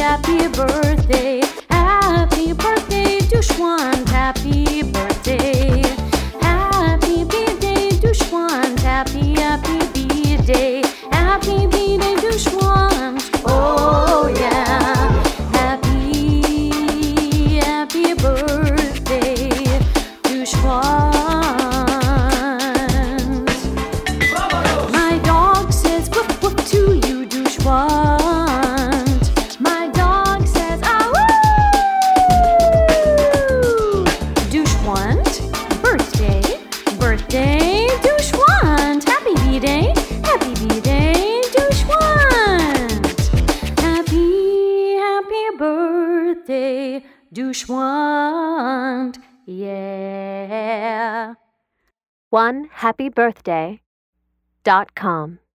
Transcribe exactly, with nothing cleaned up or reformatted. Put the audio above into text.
happy birthday. Happy birthday, Dushwant, happy birthday. Happy birthday, Dushwant, happy, happy birthday. Happy birthday, Dushwant. Oh yeah. Happy, happy birthday, Dushwant. My dog says woof woof to you, Dushwant. My dog says ah woo. Dushwant, birthday, birthday, Dushwant. Happy birthday, happy birthday, Dushwant. Happy, happy birthday, Dushwant. Yeah. one happy birthday dot com